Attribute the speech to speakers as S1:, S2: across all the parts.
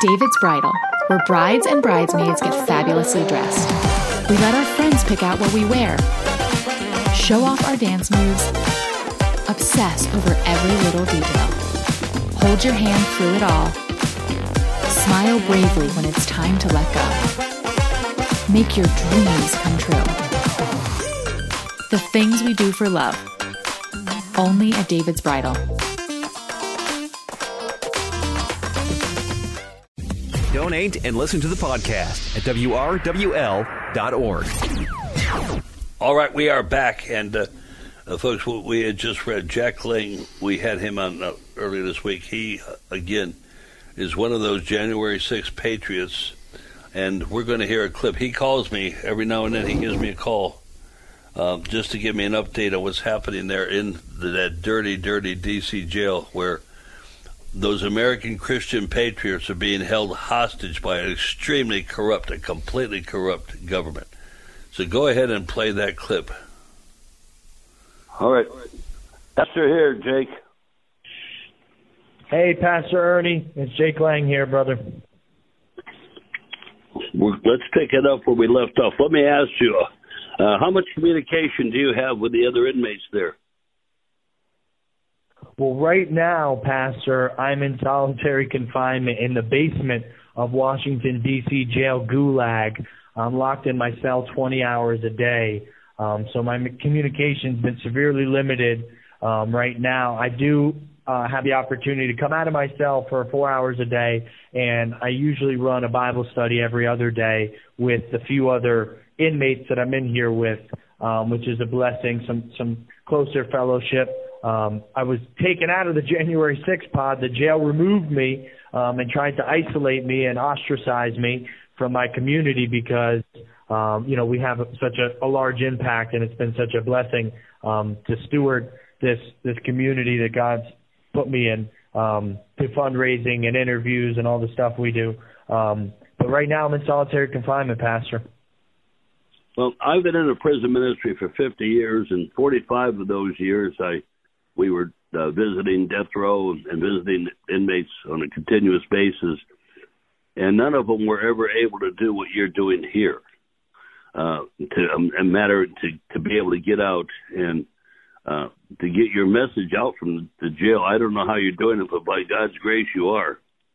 S1: David's Bridal, where brides and bridesmaids get fabulously dressed. We let our friends pick out what we wear, show off our dance moves, obsess over every little detail, hold your hand through it all, smile bravely when it's time to let go. Make your dreams come true. The things we do for love. Only at David's Bridal.
S2: Donate and listen to the podcast at WRWL.org.
S3: All right, we are back. And, folks, we had just read Jack Lang. We had him on earlier this week. He, again, is one of those January 6th patriots. And we're going to hear a clip. He calls me every now and then. He gives me a call just to give me an update on what's happening there in that dirty, dirty D.C. jail where those American Christian patriots are being held hostage by an extremely corrupt, a completely corrupt government. So go ahead and play that clip.
S4: All right. Pastor here, Jake.
S5: Hey, Pastor Ernie. It's Jake Lang here, brother.
S4: Let's pick it up where we left off. Let me ask you, how much communication do you have with the other inmates there?
S5: Well, right now, Pastor, I'm in solitary confinement in the basement of Washington, D.C. jail gulag. I'm locked in my cell 20 hours a day. So my communication's been severely limited right now. I do have the opportunity to come out of my cell for 4 hours a day, and I usually run a Bible study every other day with the few other inmates that I'm in here with, which is a blessing, some closer fellowship. I was taken out of the January 6th pod. The jail removed me and tried to isolate me and ostracize me from my community because, we have such a large impact, and it's been such a blessing to steward this community that God's put me in, to fundraising and interviews and all the stuff we do. But right now I'm in solitary confinement, Pastor.
S4: Well, I've been in the prison ministry for 50 years, and 45 of those years we were visiting death row and visiting inmates on a continuous basis, and none of them were ever able to do what you're doing here, to be able to get out and to get your message out from the jail. I don't know how you're doing it, but by God's grace, you are.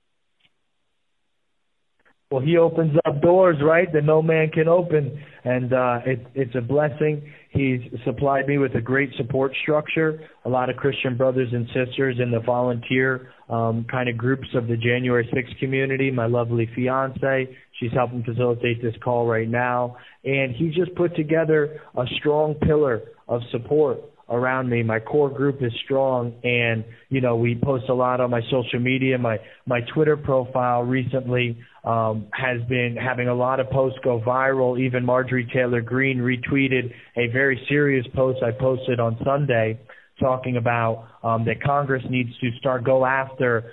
S5: Well, he opens up doors, right, that no man can open, and it's a blessing. He's supplied me with a great support structure, a lot of Christian brothers and sisters in the volunteer kind of groups of the January 6th community. My lovely fiance, she's helping facilitate this call right now, and he just put together a strong pillar of support around me. My core group is strong, and we post a lot on my social media. My Twitter profile recently has been having a lot of posts go viral. Even Marjorie Taylor Greene retweeted a very serious post I posted on Sunday talking about that Congress needs to start going after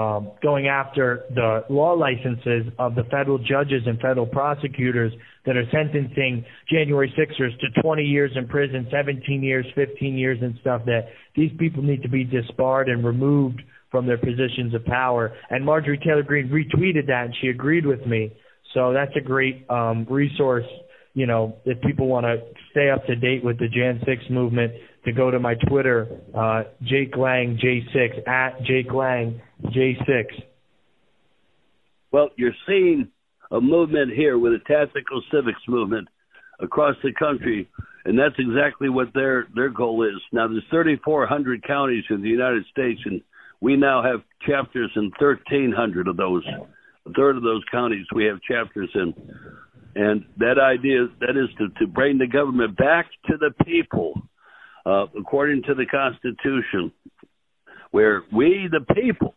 S5: the law licenses of the federal judges and federal prosecutors that are sentencing January 6ers to 20 years in prison, 17 years, 15 years and stuff, that these people need to be disbarred and removed from their positions of power. And Marjorie Taylor Greene retweeted that, and she agreed with me. So that's a great resource, if people want to stay up to date with the Jan 6 movement, to go to my Twitter, Jake Lang J6, at Jake Lang J6.
S4: Well, you're seeing a movement here with a tactical civics movement across the country, and that's exactly what their goal is. Now, there's 3,400 counties in the United States, and we now have chapters in 1,300 of those. A third of those counties we have chapters in. And that idea, that is to bring the government back to the people, according to the Constitution, where we, the people,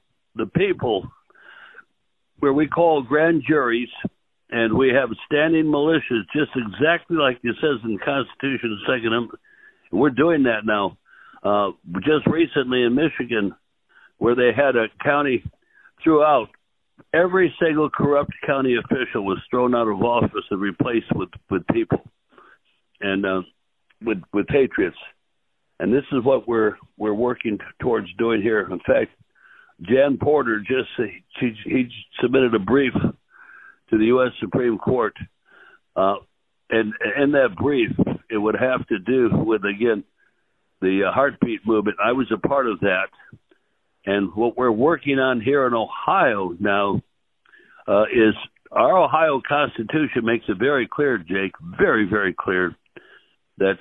S4: where we call grand juries, and we have standing militias, just exactly like it says in the Constitution, the Second Amendment. We're doing that now. Just recently in Michigan, where they had a county throughout, every single corrupt county official was thrown out of office and replaced with people and with patriots. And this is what we're working towards doing here. In fact, Jan Porter he submitted a brief to the U.S. Supreme Court, and in that brief, it would have to do with, again, the heartbeat movement. I was a part of that, and what we're working on here in Ohio now is our Ohio Constitution makes it very clear, Jake, very, very clear, that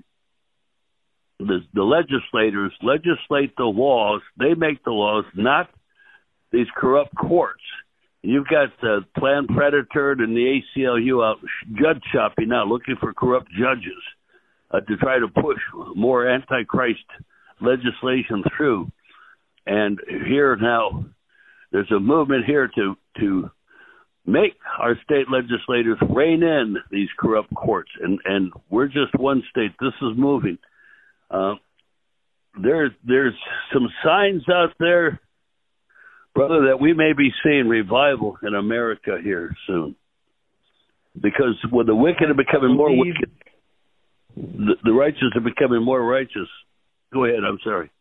S4: the legislators legislate the laws. They make the laws, not these corrupt courts. You've got Planned Parenthood and the ACLU out judge shopping now, looking for corrupt judges to try to push more Antichrist legislation through. And here now, there's a movement here to make our state legislators rein in these corrupt courts. And we're just one state. This is moving. There's some signs out there, brother, that we may be seeing revival in America here soon. Because when the wicked are becoming more wicked, the righteous are becoming more righteous. Go ahead, I'm sorry.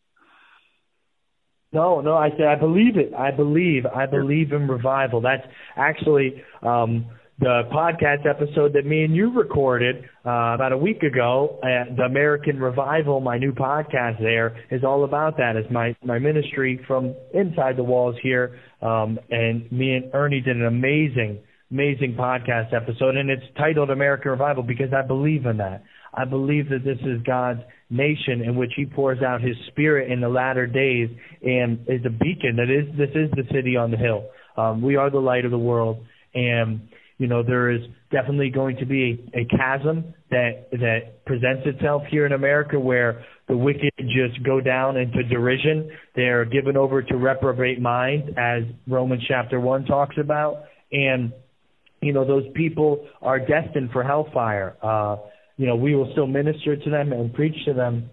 S5: No, I said I believe it. I believe in revival. That's actually the podcast episode that me and you recorded about a week ago. The American Revival, my new podcast there, is all about that. It's my ministry from inside the walls here, and me and Ernie did an amazing podcast episode, and it's titled American Revival because I believe in that. I believe that this is God's nation in which he pours out his spirit in the latter days and is a beacon. This is the city on the hill. We are the light of the world. And, there is definitely going to be a chasm that presents itself here in America where the wicked just go down into derision. They're given over to reprobate minds, as Romans chapter 1 talks about. And, those people are destined for hellfire. We will still minister to them and preach to them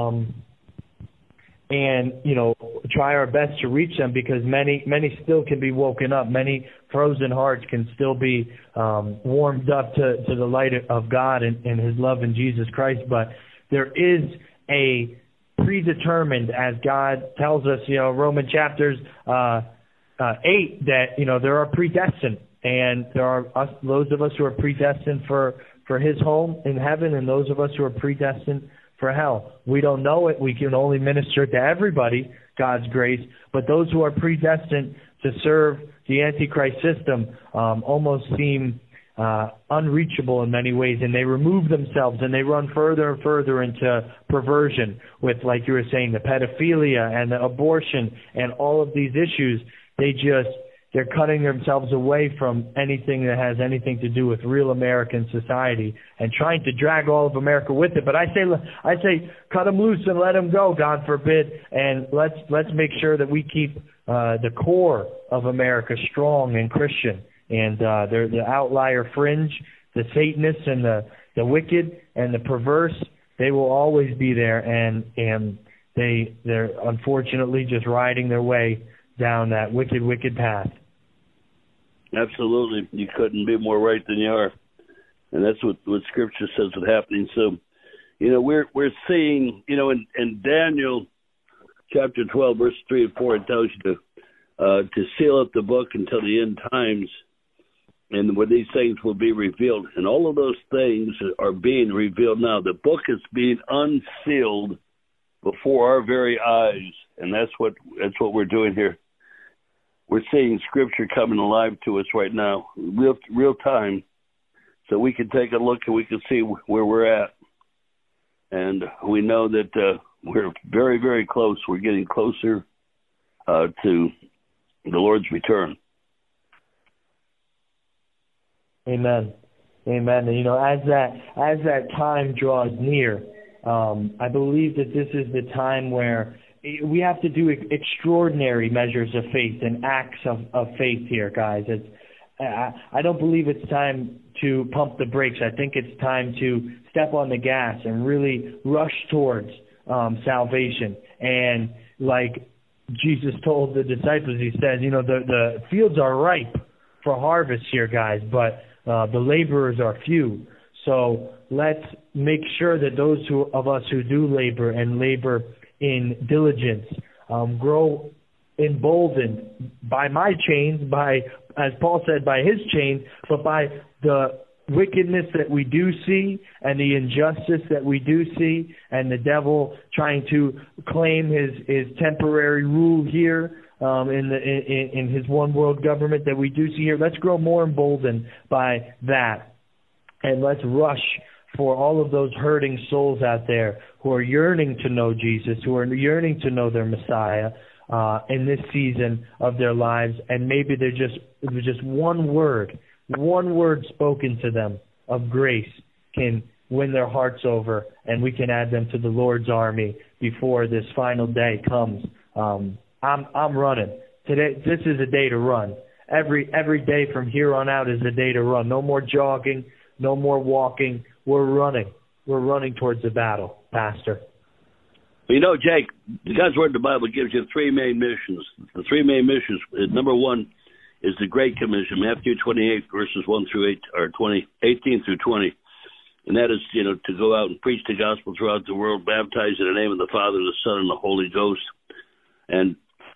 S5: and, try our best to reach them because many still can be woken up. Many frozen hearts can still be warmed up to the light of God and his love in Jesus Christ. But there is a predetermined, as God tells us, Roman chapters 8, that, there are predestined. And there are those of us who are predestined for his home in heaven and those of us who are predestined for hell. We don't know it. We can only minister to everybody, God's grace. But those who are predestined to serve the Antichrist system almost seem unreachable in many ways. And they remove themselves and they run further and further into perversion with, like you were saying, the pedophilia and the abortion and all of these issues. They're cutting themselves away from anything that has anything to do with real American society and trying to drag all of America with it. But I say, cut them loose and let them go, God forbid. And let's make sure that we keep the core of America strong and Christian. And the outlier fringe, the Satanists and the wicked and the perverse, they will always be there. And they're unfortunately just riding their way down that wicked path.
S4: Absolutely. You couldn't be more right than you are. And that's what Scripture says is happening. So, we're seeing, in Daniel chapter 12, verse 3 and 4, it tells you to seal up the book until the end times and when these things will be revealed. And all of those things are being revealed now. The book is being unsealed before our very eyes. And that's what we're doing here. We're seeing Scripture coming alive to us right now, real time, so we can take a look and we can see where we're at. And we know that we're very, very close. We're getting closer to the Lord's return.
S5: Amen. And, as that time draws near, I believe that this is the time where we have to do extraordinary measures of faith and acts of faith here, guys. I don't believe it's time to pump the brakes. I think it's time to step on the gas and really rush towards salvation. And like Jesus told the disciples, he says, the fields are ripe for harvest here, guys, but the laborers are few. So let's make sure that those of us who do labor and labor in diligence grow emboldened by my chains, by, as Paul said, by his chains, but by the wickedness that we do see and the injustice that we do see, and the devil trying to claim his temporary rule here in his one world government that we do see here. Let's grow more emboldened by that, and let's rush for all of those hurting souls out there who are yearning to know Jesus, who are yearning to know their Messiah in this season of their lives, and maybe it was just one word spoken to them of grace can win their hearts over, and we can add them to the Lord's army before this final day comes. I'm running today. This is a day to run. Every day from here on out is a day to run. No more jogging, no more walking. We're running. We're running towards the battle, Pastor.
S4: Well, Jake, God's Word in the Bible gives you three main missions. The three main missions, number one, is the Great Commission, Matthew 28, verses 1 through 8, or 18 through 20. And that is, to go out and preach the gospel throughout the world, baptize in the name of the Father, the Son, and the Holy Ghost. And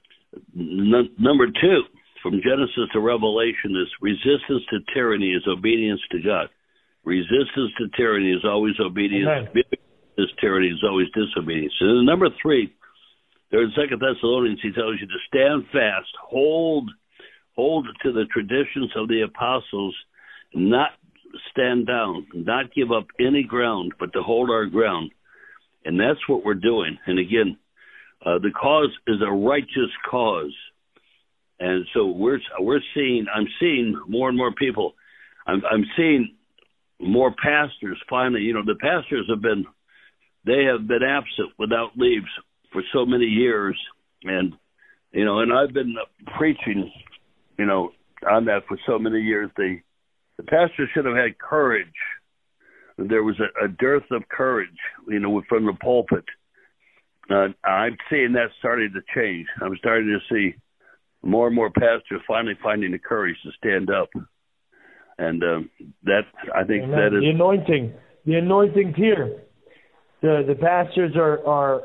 S4: number two, from Genesis to Revelation, is resistance to tyranny is obedience to God. Resistance to tyranny is always obedience. This tyranny is always disobedience. And then number three, there in 2 Thessalonians, he tells you to stand fast, hold to the traditions of the apostles, not stand down, not give up any ground, but to hold our ground. And that's what we're doing. And again, the cause is a righteous cause. And so I'm seeing more and more people. I'm seeing more pastors finally. The pastors have been absent without leaves for so many years. And I've been preaching, on that for so many years. The pastor should have had courage. There was a dearth of courage, from the pulpit. I'm seeing that starting to change. I'm starting to see more and more pastors finally finding the courage to stand up. And I think Amen. That is
S5: the anointing's here. The pastors are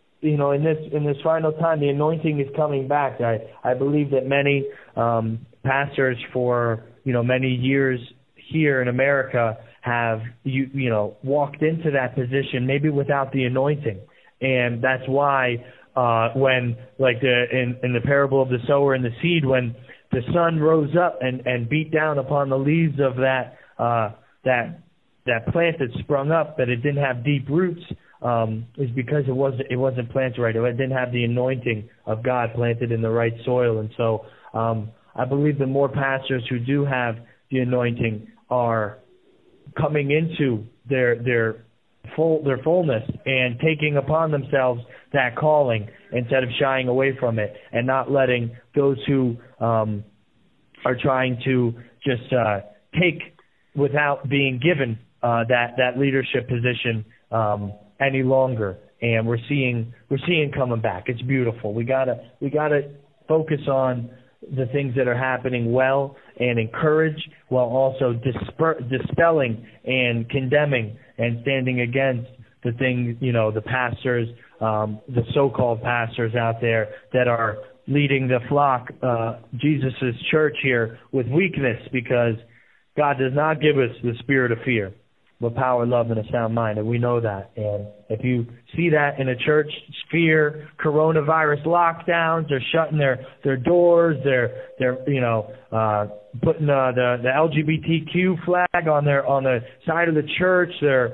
S5: in this final time, the anointing is coming back. I believe that many pastors for many years here in America have walked into that position maybe without the anointing, and that's why when in the parable of the sower and the seed, when the sun rose up and beat down upon the leaves of that plant that sprung up, that it didn't have deep roots, is because it wasn't planted right. It didn't have the anointing of God planted in the right soil. And so I believe the more pastors who do have the anointing are coming into their fullness and taking upon themselves that calling instead of shying away from it, and not letting those who are trying to just take without being given that leadership position any longer. And we're seeing coming back. It's beautiful. We gotta focus on the things that are happening well and encourage, while also dispelling and condemning and standing against the things, the pastors, the so-called pastors out there that are leading the flock, Jesus's church here, with weakness, because God does not give us the spirit of fear, but power, love, and a sound mind, and we know that. And if you see that in a church, fear, coronavirus lockdowns, they're shutting their doors, they're putting the LGBTQ flag on the side of the church, they're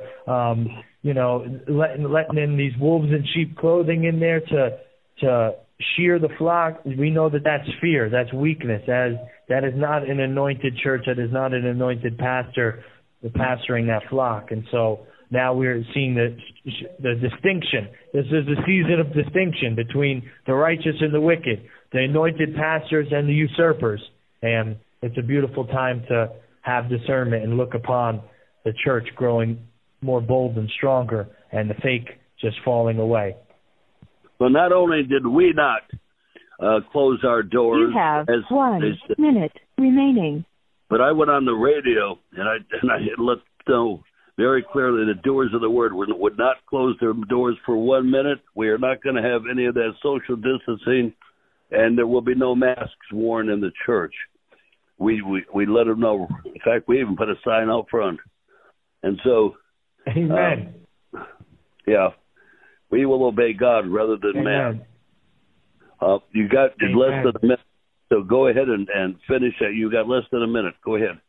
S5: letting in these wolves in sheep clothing in there to shear the flock. We know that that's fear, that's weakness. That is not an anointed church. That is not an anointed pastor pastoring that flock. And so now we're seeing the distinction. This is the season of distinction between the righteous and the wicked, the anointed pastors and the usurpers. And it's a beautiful time to have discernment and look upon the church growing more bold and stronger, and the fake just falling away.
S4: Well, not only did we not close our doors.
S6: You have 1 minute remaining.
S4: But I went on the radio and I let know very clearly the doers of the word would not close their doors for 1 minute. We are not going to have any of that social distancing. and there will be no masks worn in the church. We let them know. In fact, we even put a sign out front. And so,
S5: Amen.
S4: We will obey God rather than man. You got less than a minute, so go ahead and finish that. You got less than a minute. Go ahead.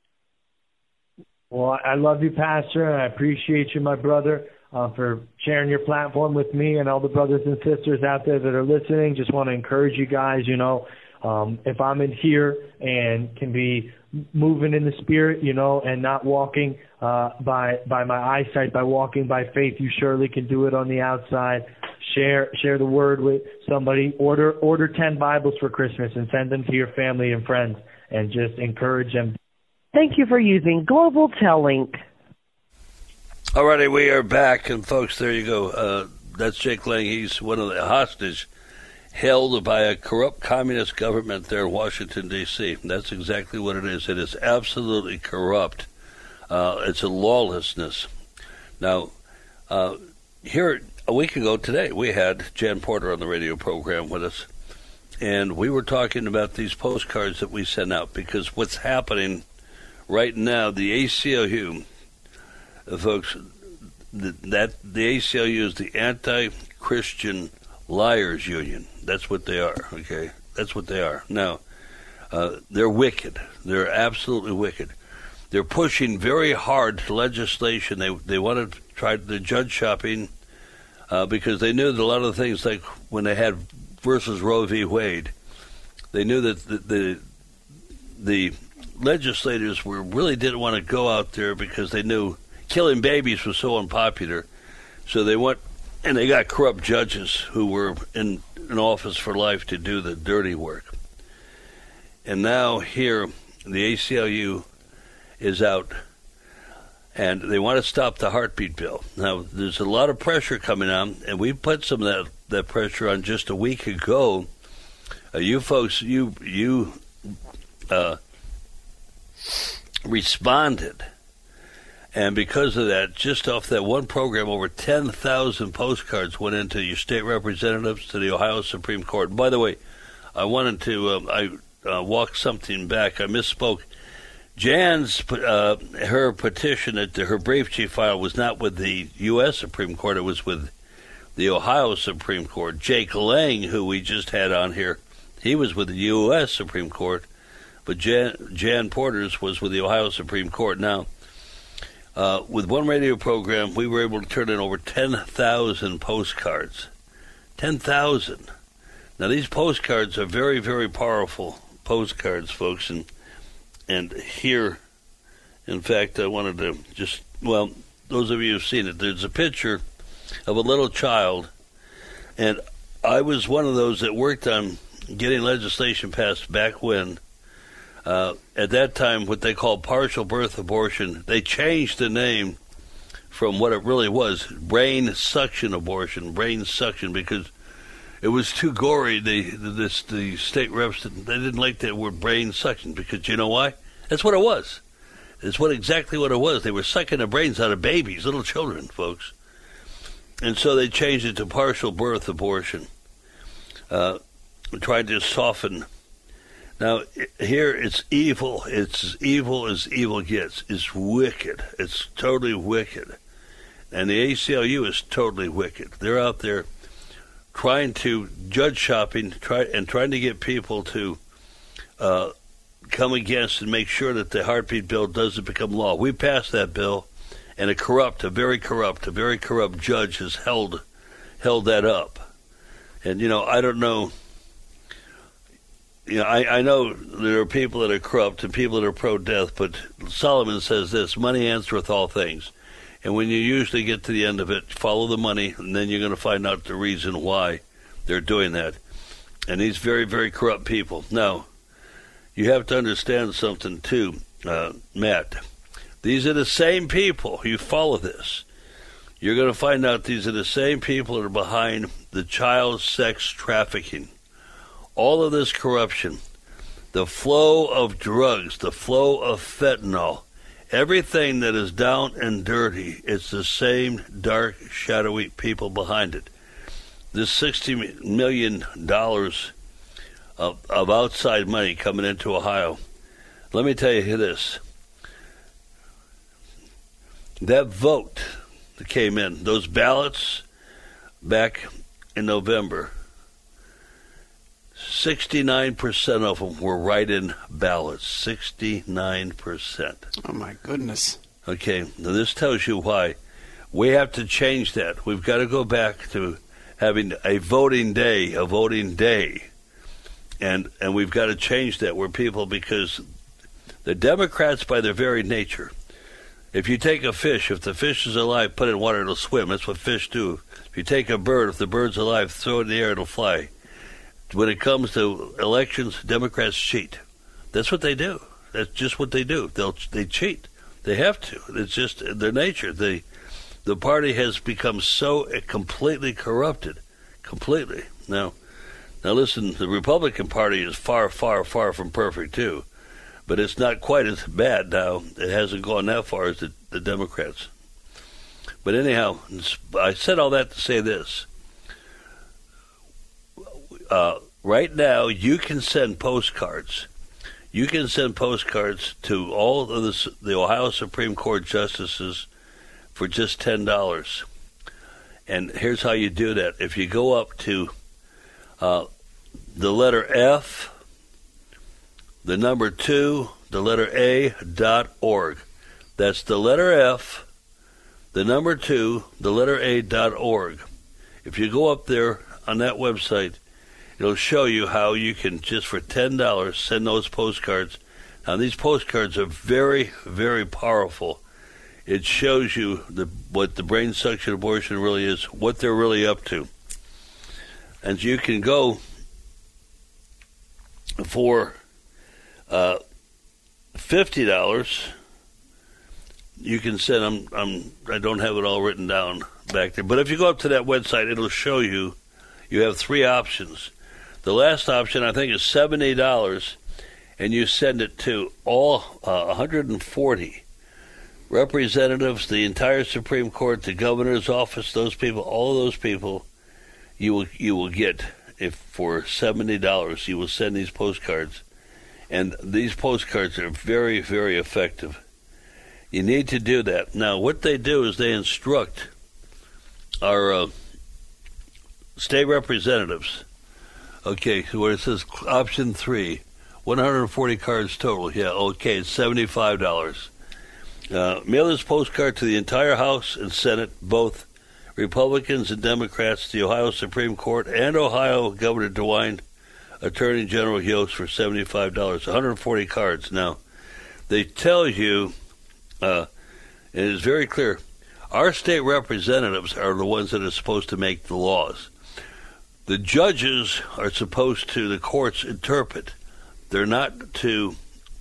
S5: Well, I love you, Pastor, and I appreciate you, my brother, for sharing your platform with me and all the brothers and sisters out there that are listening. Just want to encourage you guys, if I'm in here and can be moving in the Spirit, and not walking by my eyesight, by walking by faith, you surely can do it on the outside. Share the word with somebody. Order 10 Bibles for Christmas and send them to your family and friends, and just encourage them.
S7: Thank you for using Global Tel-Link.
S3: All righty, we are back, and folks, there you go. That's Jake Lang. He's one of the hostages held by a corrupt communist government there in Washington, D.C. That's exactly what it is. It is absolutely corrupt. It's a lawlessness. Now, here a week ago today, we had Jan Porter on the radio program with us, and we were talking about these postcards that we sent out, because what's happening right now, the ACLU, folks, the ACLU is the Anti-Christian Liars Union. That's what they are, okay? That's what they are. Now, they're wicked. They're absolutely wicked. They're pushing very hard legislation. They want to try the judge shopping because they knew that a lot of the things, like when they had versus Roe v. Wade, they knew that the legislators really didn't want to go out there because they knew killing babies was so unpopular. So they went and they got corrupt judges who were in office for life to do the dirty work. And now here, the ACLU is out, and they want to stop the heartbeat bill. Now, there's a lot of pressure coming on, and we put some of that pressure on just a week ago. You folks, you responded. And because of that, just off that one program, over 10,000 postcards went into your state representatives, to the Ohio Supreme Court. And by the way, I wanted to walk something back. I misspoke. Jan's her petition, her brief she filed, was not with the U.S. Supreme Court. It was with the Ohio Supreme Court. Jake Lang, who we just had on here, he was with the U.S. Supreme Court, but Jan Porter's was with the Ohio Supreme Court. Now, with one radio program, we were able to turn in over 10,000 postcards. 10,000. Now, these postcards are very, very powerful postcards, folks. And here, in fact, I wanted to just, those of you who've seen it, there's a picture of a little child. And I was one of those that worked on getting legislation passed back when, at that time, what they called partial birth abortion, they changed the name from what it really was, brain suction abortion, because it was too gory. The state reps, they didn't like that word brain suction, because you know why? That's what it was. It's exactly what it was. They were sucking the brains out of babies, little children, folks. And so they changed it to partial birth abortion, tried to soften. Now, here it's evil. It's as evil as evil gets. It's wicked. It's totally wicked. And the ACLU is totally wicked. They're out there trying to judge shopping, trying to get people to come against and make sure that the heartbeat bill doesn't become law. We passed that bill, and a very corrupt judge has held that up. And, I don't know. I know there are people that are corrupt and people that are pro-death, but Solomon says this: money answereth all things. And when you usually get to the end of it, follow the money, and then you're going to find out the reason why they're doing that. And these very, very corrupt people. Now, you have to understand something, too, Matt. These are the same people. You follow this, you're going to find out these are the same people that are behind the child sex trafficking. All of this corruption, the flow of drugs, the flow of fentanyl, everything that is down and dirty, it's the same dark, shadowy people behind it. This $60 million of outside money coming into Ohio. Let me tell you this. That vote that came in, those ballots back in November, 69% of them were write-in ballots. 69%.
S8: Oh, my goodness.
S3: Okay, now this tells you why. We have to change that. We've got to go back to having a voting day. And we've got to change that where people, because the Democrats, by their very nature, if you take a fish, if the fish is alive, put it in water, it'll swim. That's what fish do. If you take a bird, if the bird's alive, throw it in the air, it'll fly. When it comes to elections, Democrats cheat. That's what they do. That's just what they do. They cheat. They have to. It's just their nature. The party has become so completely corrupted. Completely. Now listen, the Republican Party is far, far, far from perfect, too. But it's not quite as bad now. It hasn't gone that far as the Democrats. But anyhow, I said all that to say this. Right now, you can send postcards. You can send postcards to all of the Ohio Supreme Court justices for just $10. And here's how you do that. If you go up to the letter F, the number 2, the letter A.org. That's the letter F, the number 2, the letter A.org. If you go up there on that website, it'll show you how you can, just for $10, send those postcards. Now, these postcards are very, very powerful. It shows you what the brain suction abortion really is, what they're really up to. And you can go for $50. You can send. I don't have it all written down back there, but if you go up to that website, it'll show you. You have 3 options. The last option, I think, is $70, and you send it to all 140 representatives, the entire Supreme Court, the governor's office, those people, all of those people, you will get, if for $70, you will send these postcards. And these postcards are very, very effective. You need to do that. Now, what they do is they instruct our state representatives. Okay, so where it says option 3, 140 cards total. Yeah, okay, it's $75. Mail this postcard to the entire House and Senate, both Republicans and Democrats, the Ohio Supreme Court, and Ohio Governor DeWine, Attorney General Yost for $75. 140 cards. Now, they tell you, and it is very clear, our state representatives are the ones that are supposed to make the laws. The judges are supposed to, the courts interpret. They are not to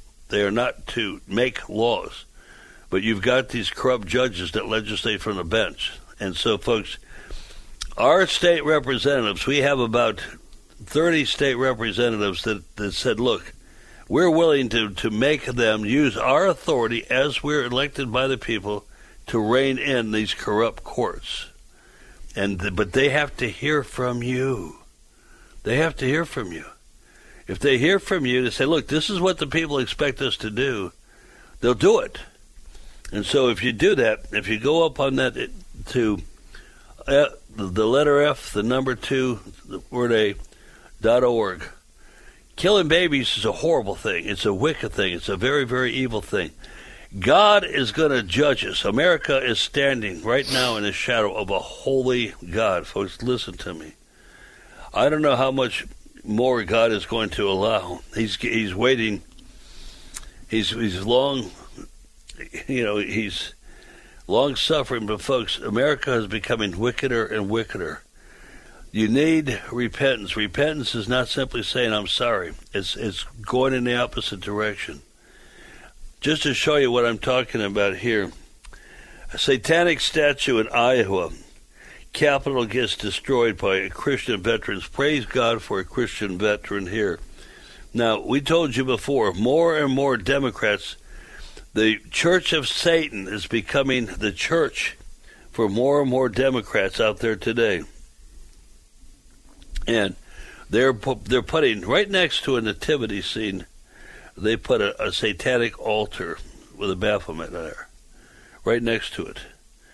S3: make laws. But you've got these corrupt judges that legislate from the bench. And so, folks, our state representatives, we have about 30 state representatives that said, look, we're willing to make them use our authority as we're elected by the people to rein in these corrupt courts. But they have to hear from you. They have to hear from you. If they hear from you, they say, look, this is what the people expect us to do, they'll do it. And so if you do that, if you go up on that to the letter F, the number 2, the word A.org, killing babies is a horrible thing. It's a wicked thing. It's a very, very evil thing. God is going to judge us. America is standing right now in the shadow of a holy God. Folks, listen to me. I don't know how much more God is going to allow. He's waiting. He's long, he's long suffering. But folks, America is becoming wickeder and wickeder. You need repentance. Repentance is not simply saying I'm sorry. It's going in the opposite direction. Just to show you what I'm talking about here, a satanic statue in Iowa, Capitol gets destroyed by Christian veterans. Praise God for a Christian veteran here. Now, we told you before, more and more Democrats, the Church of Satan is becoming the church for more and more Democrats out there today. And they're putting right next to a nativity scene. They put a satanic altar with a Baphomet there, right next to it.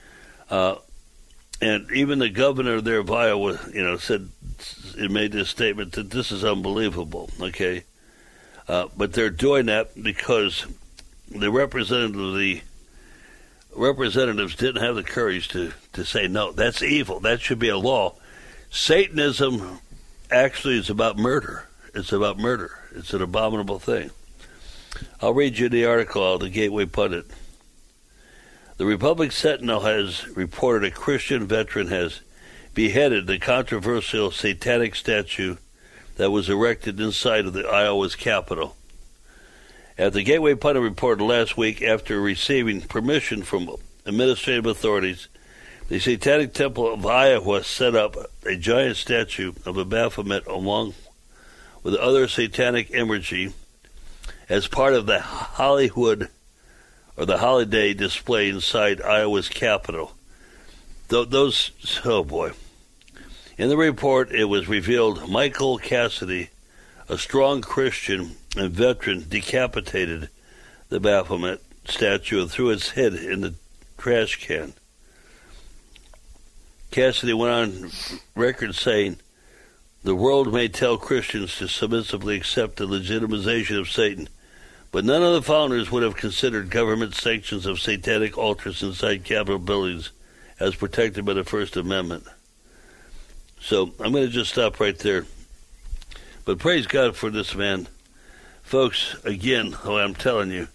S3: And even the governor there of Iowa, said, it made this statement that this is unbelievable. Okay, but they're doing that because the representatives didn't have the courage to say, no, that's evil. That should be a law. Satanism actually is about murder. It's about murder. It's an abominable thing. I'll read you the article out of the Gateway Pundit. The Republic Sentinel has reported a Christian veteran has beheaded the controversial satanic statue that was erected inside of the Iowa's Capitol. As the Gateway Pundit reported last week, after receiving permission from administrative authorities, the Satanic Temple of Iowa set up a giant statue of a Baphomet along with other satanic imagery as part of the Hollywood or the holiday display inside Iowa's Capitol. Oh boy. In the report, it was revealed Michael Cassidy, a strong Christian and veteran, decapitated the Baphomet statue and threw its head in the trash can. Cassidy went on record saying, "The world may tell Christians to submissively accept the legitimization of Satan, but none of the founders would have considered government sanctions of satanic altars inside Capitol buildings as protected by the First Amendment." So I'm going to just stop right there. But praise God for this man. Folks, again, I'm telling you,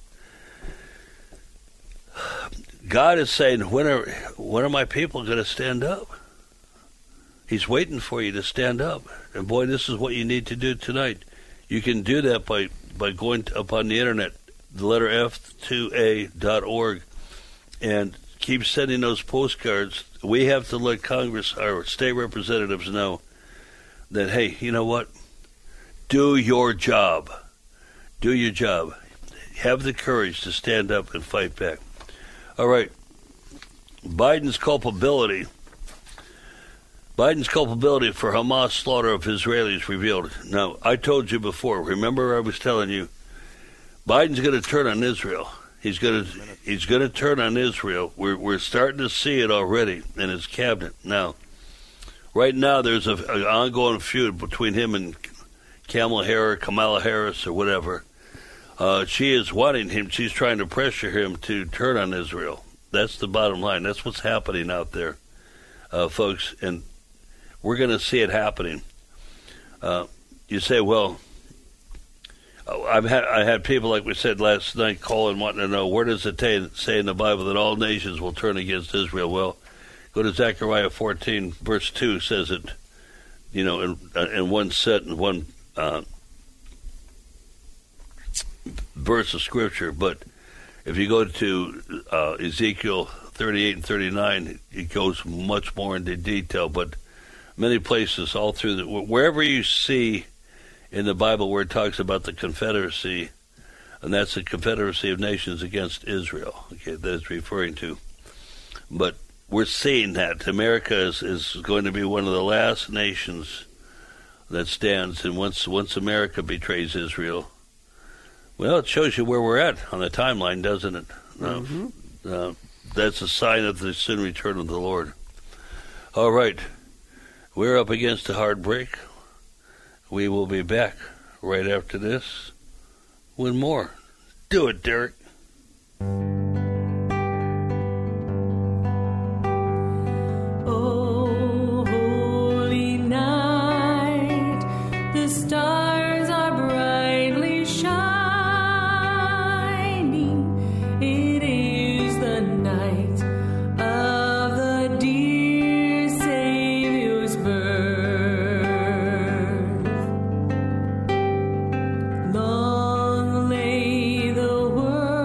S3: God is saying, when are my people going to stand up? He's waiting for you to stand up. And boy, this is what you need to do tonight. You can do that by going up on the internet, the letter F2A.org, and keep sending those postcards. We have to let Congress, our state representatives, know that, hey, you know what? Do your job. Do your job. Have the courage to stand up and fight back. All right. Biden's culpability for Hamas slaughter of Israelis revealed. Now, I told you before, remember I was telling you, Biden's going to turn on Israel. He's going to turn on Israel. We're starting to see it already in his cabinet. Now, right now there's an ongoing feud between him and Kamala Harris or whatever. She is wanting him. She's trying to pressure him to turn on Israel. That's the bottom line. That's what's happening out there, folks. And we're going to see it happening. You say, well, I had people, like we said last night, calling wanting to know, where does it say in the Bible that all nations will turn against Israel? Well, go to Zechariah 14, verse 2, says it, in one set, in one verse of Scripture. But if you go to Ezekiel 38 and 39, it goes much more into detail. But many places all through wherever you see in the Bible where it talks about the confederacy, and that's the confederacy of nations against Israel, okay, that it's referring to. But we're seeing that America is going to be one of the last nations that stands, and once America betrays Israel, well, it shows you where we're at on the timeline, doesn't it? Mm-hmm. That's a sign of the soon return of the Lord. All right, we're up against a hard break. We will be back right after this with more. Do it, Derek.
S8: Oh, holy night, the stars are brightly shining. It is the night of the dear Savior's birth. Long lay the world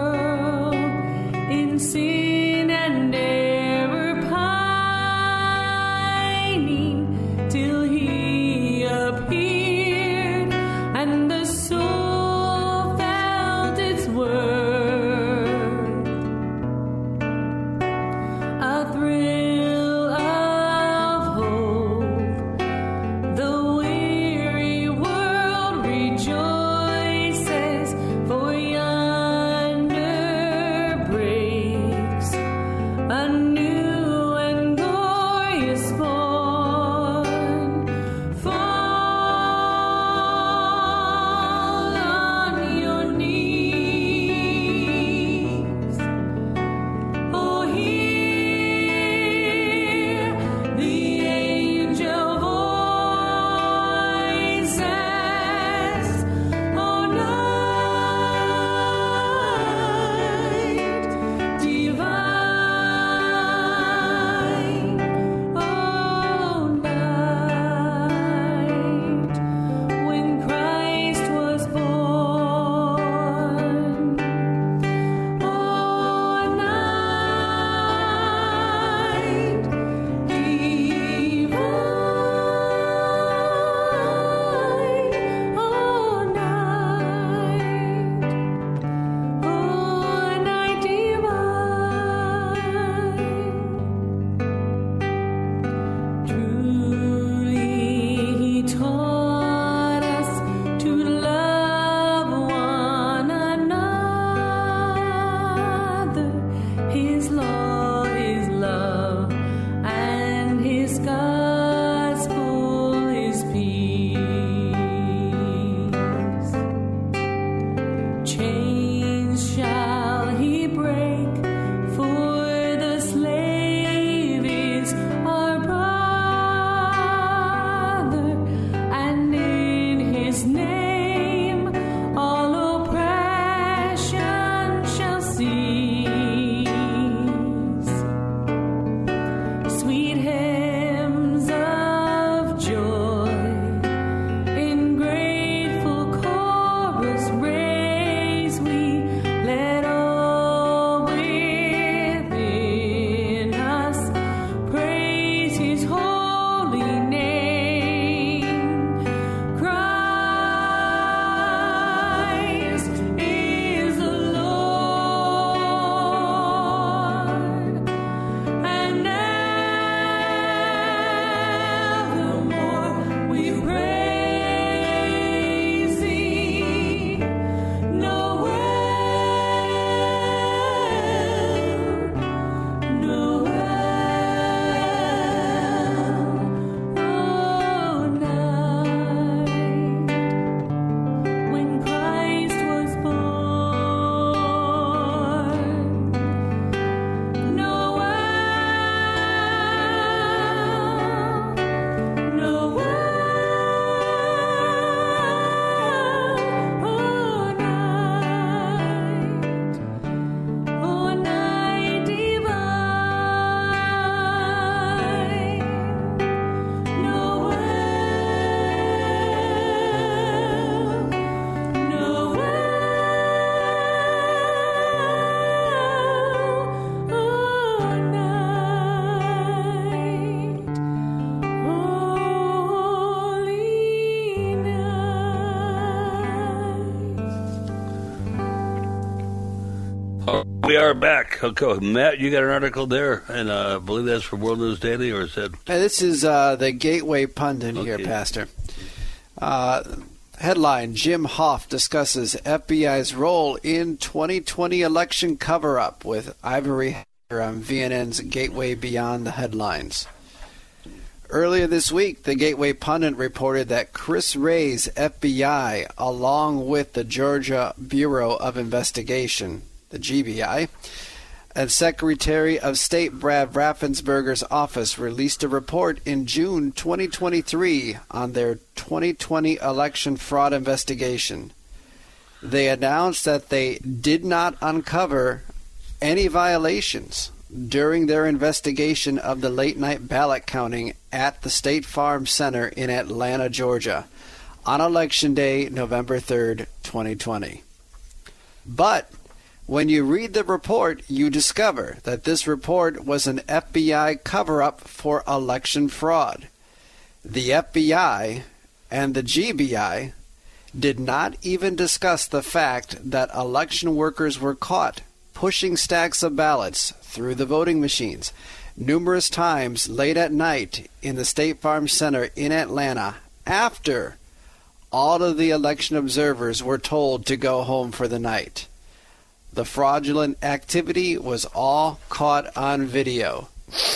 S3: We are back. Okay, Matt, you got an article there, and I believe that's from World News Daily, or is that?
S9: This is the Gateway Pundit here, Pastor. Headline, Jim Hoff discusses FBI's role in 2020 election cover-up with Ivory Hecker on VNN's Gateway Beyond the Headlines. Earlier this week, the Gateway Pundit reported that Chris Wray's FBI, along with the Georgia Bureau of Investigation, the GBI, and Secretary of State Brad Raffensperger's office released a report in June 2023 on their 2020 election fraud investigation. They announced that they did not uncover any violations during their investigation of the late-night ballot counting at the State Farm Center in Atlanta, Georgia, on Election Day, November 3rd, 2020. But when you read the report, you discover that this report was an FBI cover-up for election fraud. The FBI and the GBI did not even discuss the fact that election workers were caught pushing stacks of ballots through the voting machines numerous times late at night in the State Farm Center in Atlanta after all of the election observers were told to go home for the night. The fraudulent activity was all caught on video.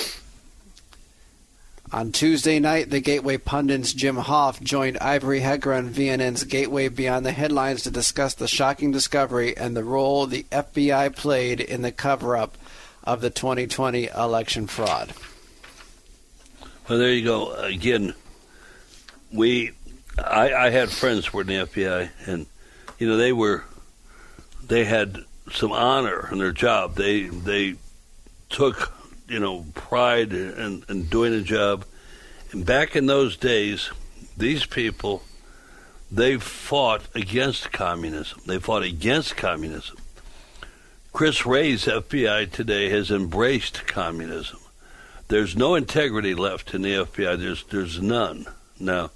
S9: On Tuesday night, the Gateway Pundit's Jim Hoff joined Ivory Hecker on VNN's Gateway Beyond the Headlines to discuss the shocking discovery and the role the FBI played in the cover-up of the 2020 election fraud.
S3: Well, there you go. Again, I had friends who were in the FBI, and they had some honor in their job. They took pride in doing a job. And back in those days, these people, they fought against communism. Chris Wray's FBI today has embraced communism. There's no integrity left in the FBI. There's none. Now,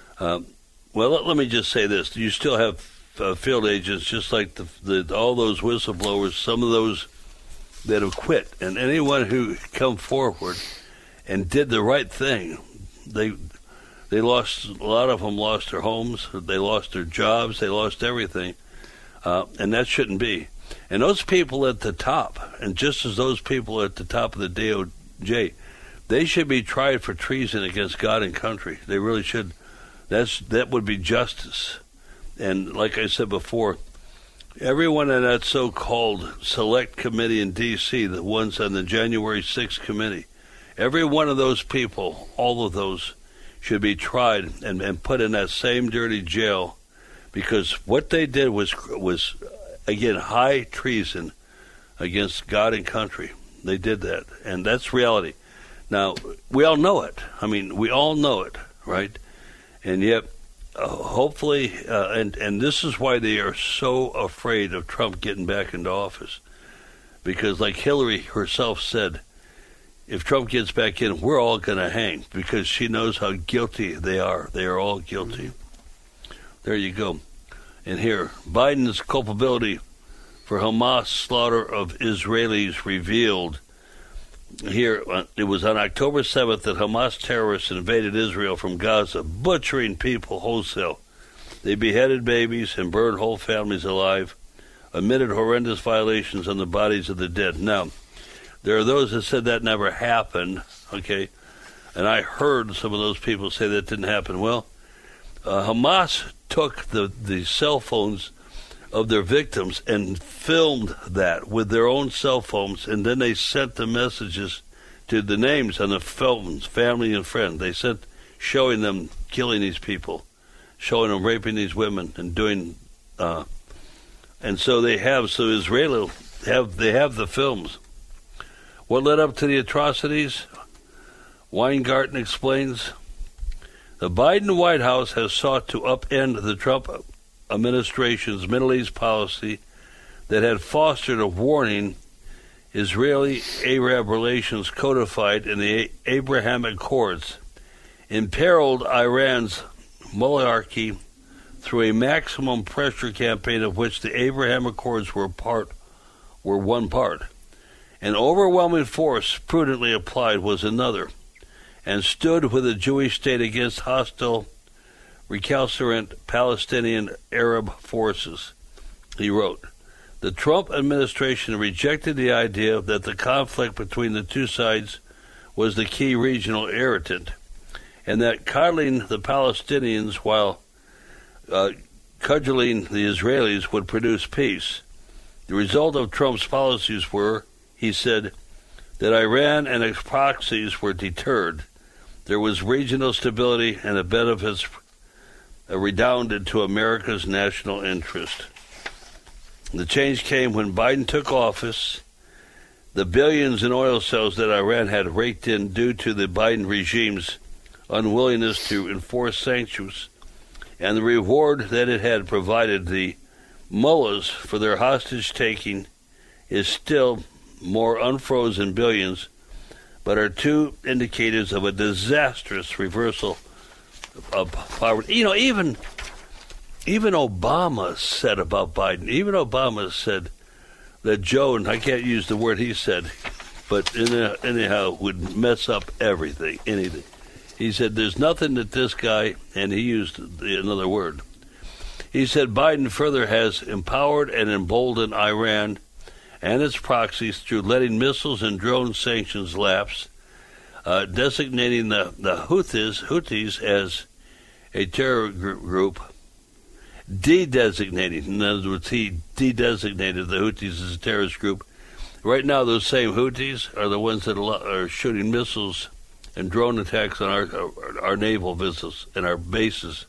S3: let me just say this. You still have field agents, just like all those whistleblowers, some of those that have quit, and anyone who come forward and did the right thing, they lost, a lot of them lost their homes, they lost their jobs, they lost everything, and that shouldn't be. And those people at the top, and just as those people at the top of the DOJ, they should be tried for treason against God and country. They really should. That would be justice. And like I said before, everyone in that so-called select committee in D.C., the ones on the January 6th committee, every one of those people, all of those, should be tried and put in that same dirty jail, because what they did was again, high treason against God and country. They did that, and that's reality. Now, we all know it. I mean, we all know it, right? And yet, hopefully, and this is why they are so afraid of Trump getting back into office. Because like Hillary herself said, if Trump gets back in, we're all going to hang, because she knows how guilty they are. They are all guilty. There you go. And here, Biden's culpability for Hamas slaughter of Israelis revealed. Here, it was on October 7th that Hamas terrorists invaded Israel from Gaza, butchering people wholesale. They beheaded babies and burned whole families alive, admitted horrendous violations on the bodies of the dead. Now, there are those that said that never happened, okay? And I heard some of those people say that didn't happen. Well, Hamas took the cell phones of their victims and filmed that with their own cell phones, and then they sent the messages to the names on the phones, family and friends. They sent showing them killing these people, showing them raping these women and doing, and so Israel have the films. What led up to the atrocities? Weingarten explains. The Biden White House has sought to upend the Trump administration's Middle East policy that had fostered a warning Israeli-Arab relations codified in the Abraham Accords, imperiled Iran's monarchy through a maximum pressure campaign of which the Abraham Accords were part, were one part. An overwhelming force prudently applied was another, and stood with the Jewish state against hostile, recalcitrant Palestinian Arab forces. He wrote, the Trump administration rejected the idea that the conflict between the two sides was the key regional irritant, and that coddling the Palestinians while cudgeling the Israelis would produce peace. The result of Trump's policies were, he said, that Iran and its proxies were deterred. There was regional stability, and the benefits redounded to America's national interest. The change came when Biden took office. The billions in oil sales that Iran had raked in due to the Biden regime's unwillingness to enforce sanctions, and the reward that it had provided the mullahs for their hostage-taking is still more unfrozen billions, but are two indicators of a disastrous reversal of poverty. You know, even Obama said about Biden, even Obama said that Joe, and I can't use the word he said, but anyhow, would mess up everything, anything. He said, there's nothing that this guy, and he used another word. He said Biden further has empowered and emboldened Iran and its proxies through letting missiles and drone sanctions lapse, designating the Houthis as a terror group, de-designating. In other words, he de-designated the Houthis as a terrorist group. Right now, those same Houthis are the ones that are shooting missiles and drone attacks on our naval vessels and our bases,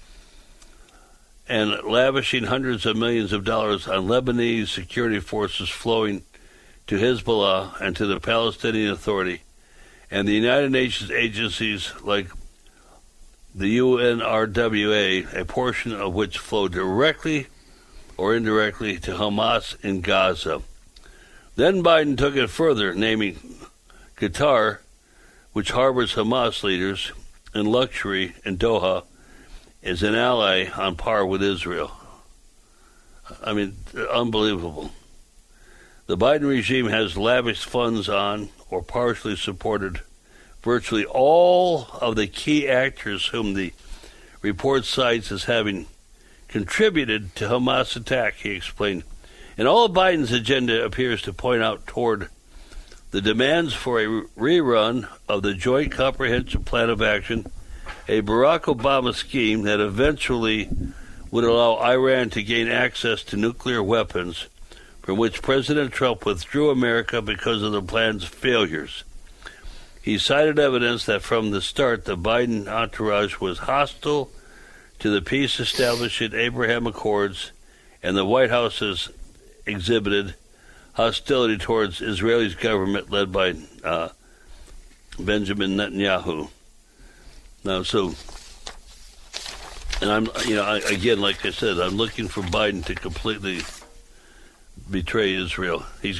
S3: and lavishing hundreds of millions of dollars on Lebanese security forces flowing to Hezbollah and to the Palestinian Authority, and the United Nations agencies like the UNRWA, a portion of which flow directly or indirectly to Hamas in Gaza. Then Biden took it further, naming Qatar, which harbors Hamas leaders in luxury in Doha, is an ally on par with Israel. I mean, unbelievable. The Biden regime has lavished funds on or partially supported virtually all of the key actors whom the report cites as having contributed to Hamas attack, he explained. And all of Biden's agenda appears to point out toward the demands for a rerun of the Joint Comprehensive Plan of Action, a Barack Obama scheme that eventually would allow Iran to gain access to nuclear weapons, from which President Trump withdrew America because of the plan's failures. He cited evidence that from the start the Biden entourage was hostile to the peace established in Abraham Accords, and the White House has exhibited hostility towards Israeli's government led by Benjamin Netanyahu. Now, so, and I'm, again, like I said, I'm looking for Biden to completely betray Israel. He's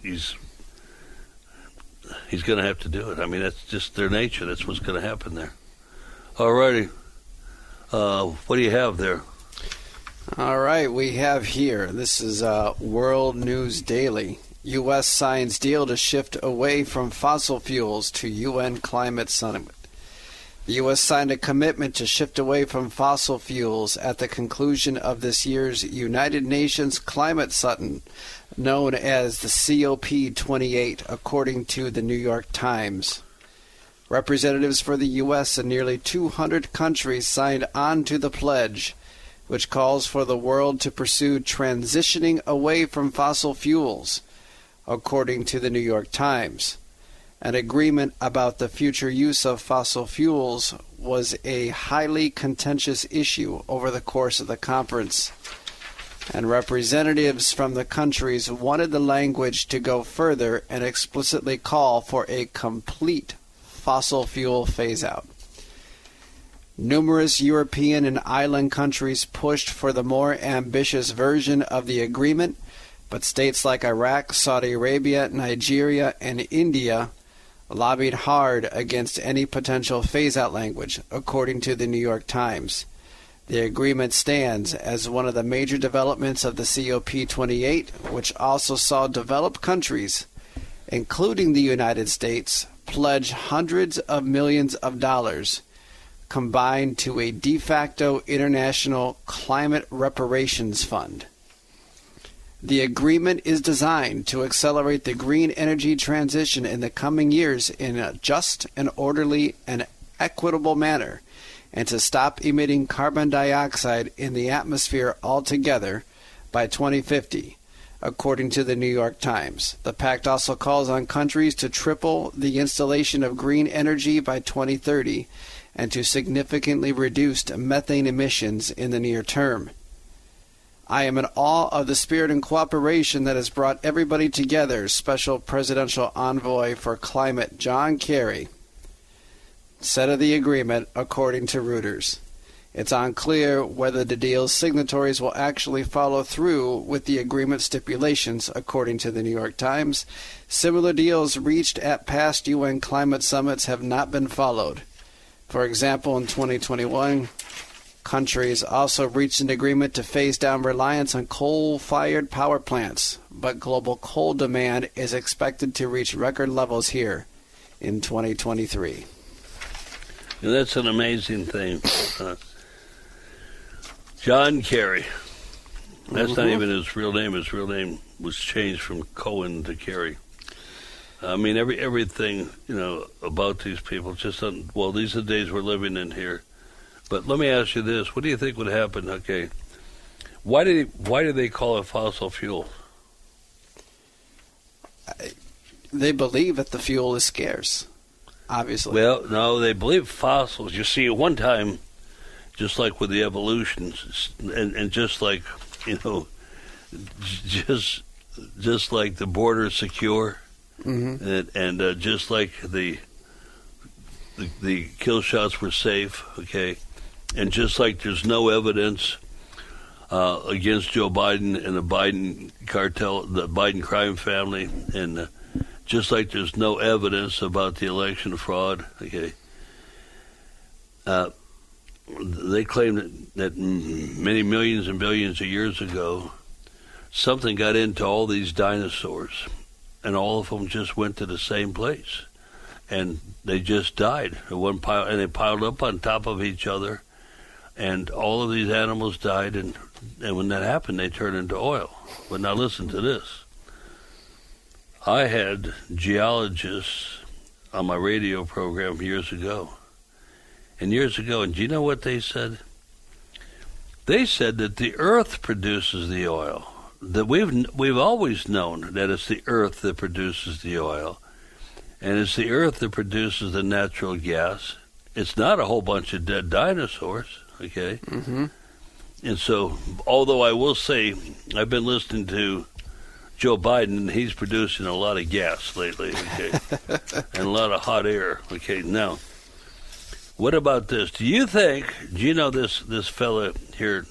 S3: going to have to do it. I mean, that's just their nature. That's what's going to happen there. All righty. What do you have there?
S9: All right, we have here, this is World News Daily. U.S. signs deal to shift away from fossil fuels to UN climate summit. The U.S. signed a commitment to shift away from fossil fuels at the conclusion of this year's United Nations Climate Summit, known as the COP28, according to the New York Times. Representatives for the U.S. and nearly 200 countries signed on to the pledge, which calls for the world to pursue transitioning away from fossil fuels, according to the New York Times. An agreement about the future use of fossil fuels was a highly contentious issue over the course of the conference, and representatives from the countries wanted the language to go further and explicitly call for a complete fossil fuel phase-out. Numerous European and island countries pushed for the more ambitious version of the agreement, but states like Iraq, Saudi Arabia, Nigeria, and India lobbied hard against any potential phase-out language, according to the New York Times. The agreement stands as one of the major developments of the COP28, which also saw developed countries, including the United States, pledge hundreds of millions of dollars combined to a de facto international climate reparations fund. The agreement is designed to accelerate the green energy transition in the coming years in a just and orderly and equitable manner, and to stop emitting carbon dioxide in the atmosphere altogether by 2050, according to the New York Times. The pact also calls on countries to triple the installation of green energy by 2030 and to significantly reduce methane emissions in the near term. I am in awe of the spirit and cooperation that has brought everybody together, Special Presidential Envoy for Climate John Kerry said of the agreement, according to Reuters. It's unclear whether the deal's signatories will actually follow through with the agreement stipulations, according to the New York Times. Similar deals reached at past UN climate summits have not been followed. For example, in 2021, countries also reached an agreement to phase down reliance on coal-fired power plants, but global coal demand is expected to reach record levels here in 2023.
S3: That's an amazing thing. John Kerry. That's not even his real name. His real name was changed from Cohen to Kerry. I mean, everything, about these people, these are the days we're living in here. But let me ask you this. What do you think would happen? Okay. Why do they call it fossil fuel?
S9: They believe that the fuel is scarce, obviously.
S3: Well, no, they believe fossils. You see, at one time, just like with the evolutions, and just like, just like the border is secure, and just like the kill shots were safe, okay, and just like there's no evidence against Joe Biden and the Biden cartel, the Biden crime family, and just like there's no evidence about the election fraud, okay, they claim that many millions and billions of years ago, something got into all these dinosaurs, and all of them just went to the same place, and they just died. And they piled up on top of each other, and all of these animals died, and when that happened, they turned into oil. But now listen to this. I had geologists on my radio program years ago, and do you know what they said? They said that the earth produces the oil. That we've always known that it's the earth that produces the oil, and it's the earth that produces the natural gas. It's not a whole bunch of dead dinosaurs, okay? Mm-hmm. And so, although I will say, I've been listening to Joe Biden, and he's producing a lot of gas lately, okay, and a lot of hot air, okay. Now, what about this? Do you know this fella here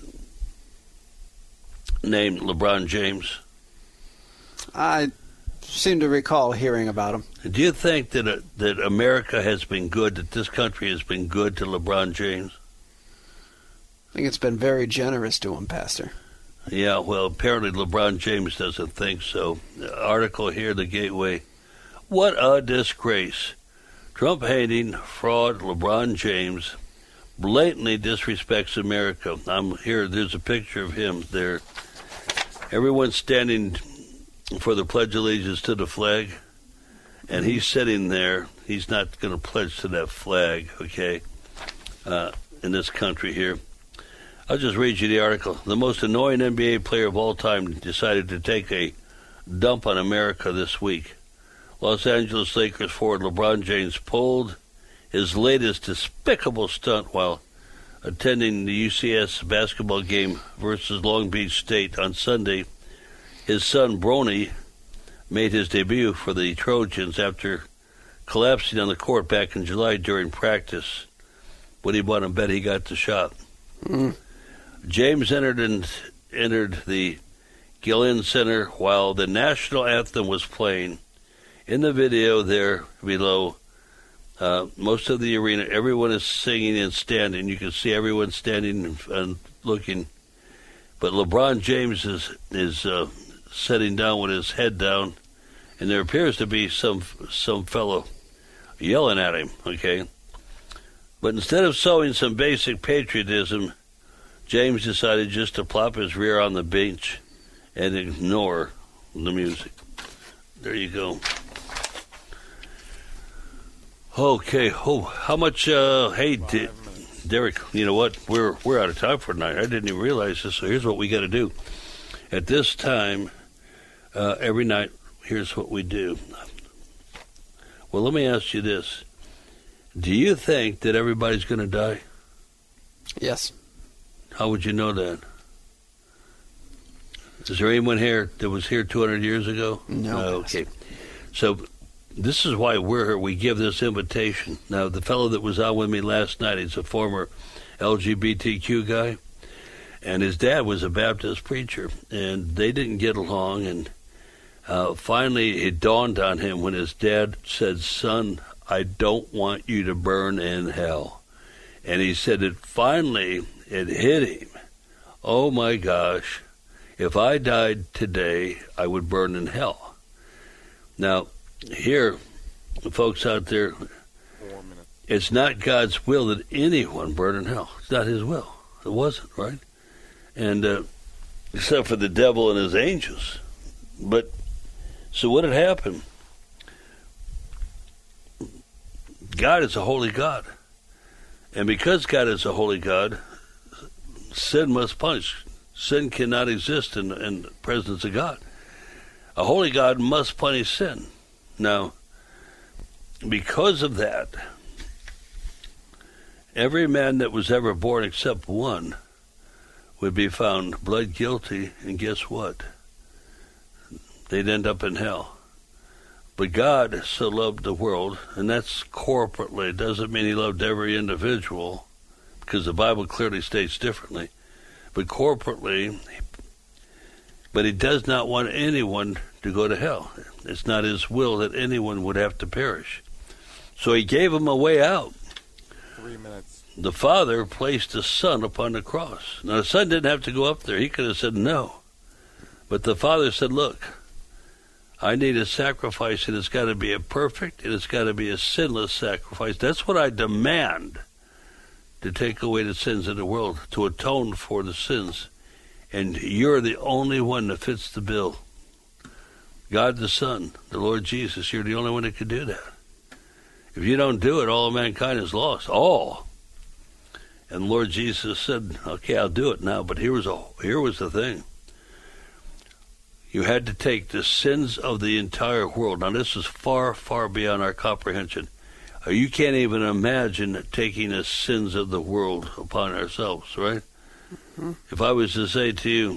S3: named LeBron James?
S9: I seem to recall hearing about him.
S3: Do you think that America has been good, that this country has been good to LeBron James?
S9: I think it's been very generous to him, Pastor.
S3: Yeah, well, apparently LeBron James doesn't think so. The article here, The Gateway. What a disgrace. Trump-hating fraud LeBron James blatantly disrespects America. I'm here. There's a picture of him there. Everyone's standing for the Pledge of Allegiance to the flag, and he's sitting there. He's not going to pledge to that flag, okay, in this country here. I'll just read you the article. The most annoying NBA player of all time decided to take a dump on America this week. Los Angeles Lakers forward LeBron James pulled his latest despicable stunt while attending the UCS basketball game versus Long Beach State on Sunday. His son, Bronny, made his debut for the Trojans after collapsing on the court back in July during practice. What do you want to bet he got the shot? James entered the Gillian Center while the national anthem was playing. In the video there below, Most of the arena, everyone is singing and standing. You can see everyone standing and looking. But LeBron James is sitting down with his head down, and there appears to be some fellow yelling at him, okay? But instead of showing some basic patriotism, James decided just to plop his rear on the bench and ignore the music. There you go. Okay. Oh, how much? Hey, Derek. You know what? We're out of time for tonight. I didn't even realize this. So here's what we got to do. At this time, every night, here's what we do. Well, let me ask you this: do you think that everybody's going to die?
S9: Yes.
S3: How would you know that? Is there anyone here that was here 200 years ago?
S9: No.
S3: Okay. So this is why we're here. We give this invitation. Now, the fellow that was on with me last night, he's a former LGBTQ guy, and his dad was a Baptist preacher, and they didn't get along, and finally it dawned on him when his dad said, "Son, I don't want you to burn in hell." And he said it hit him. Oh, my gosh. If I died today, I would burn in hell. Now, here, the folks out there, it's not God's will that anyone burn in hell. It's not his will. It wasn't, right? And except for the devil and his angels. But, so what had happened? God is a holy God. And because God is a holy God, sin must punish. Sin cannot exist in the presence of God. A holy God must punish sin. Now, because of that, every man that was ever born except one would be found blood guilty, and guess what? They'd end up in hell. But God so loved the world, and that's corporately. It doesn't mean he loved every individual, because the Bible clearly states differently. But corporately, but he does not want anyone to go to hell. It's not his will that anyone would have to perish. So he gave him a way out.
S10: 3 minutes.
S3: The Father placed the Son upon the cross. Now, the Son didn't have to go up there. He could have said no. But the Father said, look, I need a sacrifice, and it's got to be a perfect, and it's got to be a sinless sacrifice. That's what I demand, to take away the sins of the world, to atone for the sins. And you're the only one that fits the bill. God the Son, the Lord Jesus, you're the only one that can do that. If you don't do it, all of mankind is lost. All. And the Lord Jesus said, okay, I'll do it now, but here was the thing. You had to take the sins of the entire world. Now, this is far, far beyond our comprehension. You can't even imagine taking the sins of the world upon ourselves, right? Mm-hmm. If I was to say to you,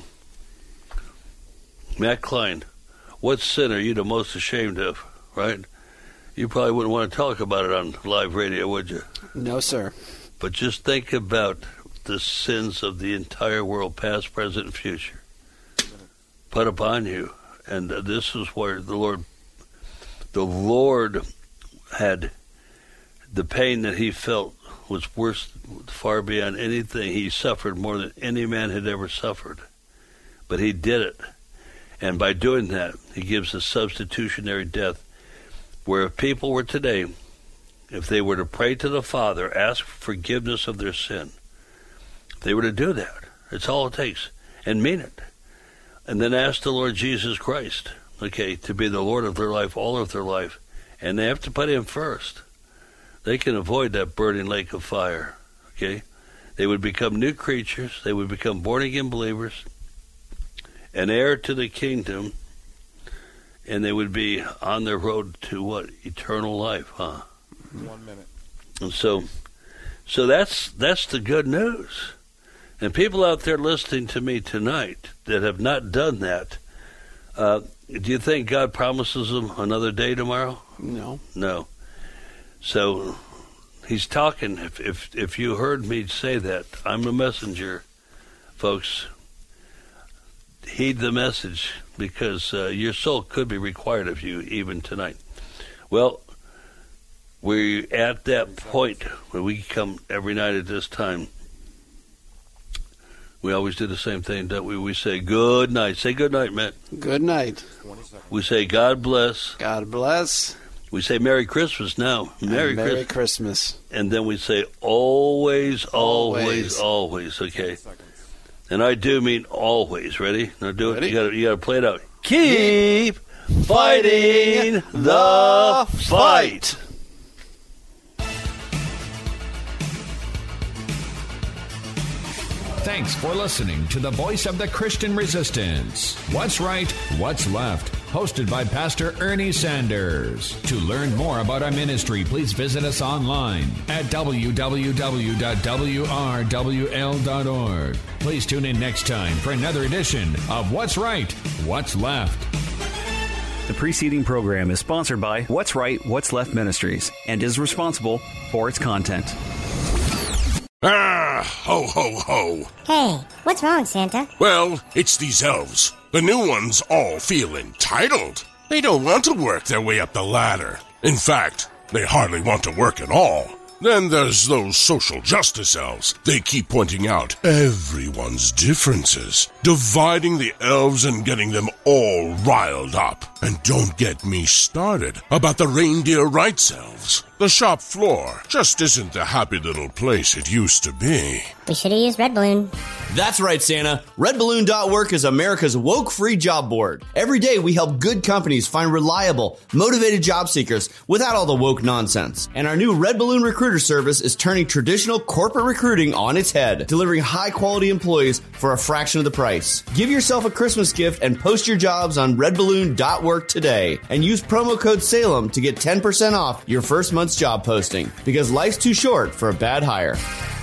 S3: Matt Klein, what sin are you the most ashamed of, right? You probably wouldn't want to talk about it on live radio, would you?
S9: No, sir.
S3: But just think about the sins of the entire world, past, present, and future, put upon you. And this is where the Lord had the pain that he felt was worse, far beyond anything. He suffered more than any man had ever suffered. But he did it. And by doing that, he gives a substitutionary death, where if people were today, if they were to pray to the Father, ask forgiveness of their sin, if they were to do that, it's all it takes, and mean it. And then ask the Lord Jesus Christ, okay, to be the Lord of their life, all of their life. And they have to put him first. They can avoid that burning lake of fire, okay? They would become new creatures. They would become born-again believers, an heir to the kingdom, and they would be on their road to what? Eternal life, huh?
S10: 1 minute.
S3: And so that's the good news. And people out there listening to me tonight that have not done that, do you think God promises them another day tomorrow?
S9: No.
S3: No. So he's talking. If you heard me say that, I'm a messenger, folks. Heed the message, because your soul could be required of you even tonight. Well, we're at that point where we come every night at this time. We always do the same thing, don't we? We say good night. Say good night, Matt.
S9: Good night.
S3: We say God bless.
S9: God bless.
S3: We say Merry Christmas now.
S9: Merry Christmas.
S3: And then we say always, always, always. Okay. And I do mean always. Ready? Now do it. You got to play it out. Keep fighting the fight.
S11: Thanks for listening to the voice of the Christian resistance. What's right, what's left? Hosted by Pastor Ernie Sanders. To learn more about our ministry, please visit us online at www.wrwl.org. Please tune in next time for another edition of What's Right, What's Left.
S2: The preceding program is sponsored by What's Right, What's Left Ministries and is responsible for its content.
S12: Ah, ho, ho, ho.
S13: Hey, what's wrong, Santa?
S12: Well, it's these elves. The new ones all feel entitled. They don't want to work their way up the ladder. In fact, they hardly want to work at all. Then there's those social justice elves. They keep pointing out everyone's differences, dividing the elves and getting them all riled up. And don't get me started about the reindeer rights elves. The shop floor just isn't the happy little place it used to be.
S13: We should have used Red Balloon.
S14: That's right, Santa. RedBalloon.work is America's woke-free job board. Every day we help good companies find reliable, motivated job seekers without all the woke nonsense. And our new Red Balloon recruiter service is turning traditional corporate recruiting on its head, delivering high-quality employees for a fraction of the price. Give yourself a Christmas gift and post your jobs on RedBalloon.work today. And use promo code Salem to get 10% off your first month's job posting, because life's too short for a bad hire.